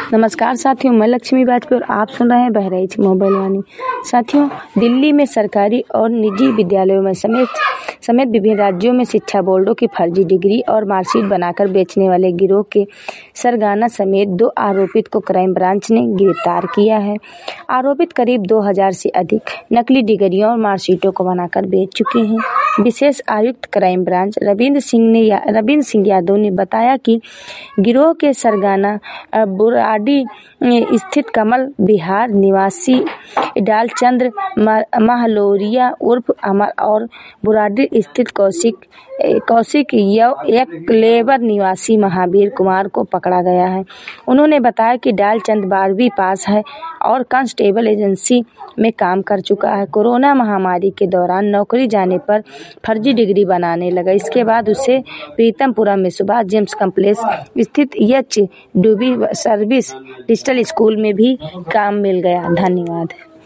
नमस्कार साथियों, मैं लक्ष्मी वाजपेयी और आप सुन रहे हैं बहराइच मोबाइल वाणी। साथियों, दिल्ली में सरकारी और निजी विद्यालयों में समेत विभिन्न राज्यों में शिक्षा बोर्डों की फर्जी डिग्री और मार्कशीट बनाकर बेचने वाले गिरोह के सरगना समेत 2 आरोपित को क्राइम ब्रांच ने गिरफ्तार किया है। आरोपित करीब 2000 से अधिक नकली डिग्रियों और मार्कशीटों को बनाकर बेच चुके हैं। विशेष आयुक्त क्राइम ब्रांच रविंद्र सिंह यादव ने बताया कि गिरोह के सरगना बुराड़ी स्थित कमल विहार निवासी डालचंद्र महलोरिया उर्फ अमर और बुराड़ी स्थित कौशिक क्लेवर निवासी महावीर कुमार को पकड़ा गया है। उन्होंने बताया कि डालचंद 12वीं पास है और कांस्टेबल एजेंसी में काम कर चुका है। कोरोना महामारी के दौरान नौकरी जाने पर फर्जी डिग्री बनाने लगा। इसके बाद उसे प्रीतमपुरा में सुभाष जेम्स कॉम्प्लेक्स स्थित एच डूबी सर्विस डिजिटल स्कूल में भी काम मिल गया। धन्यवाद।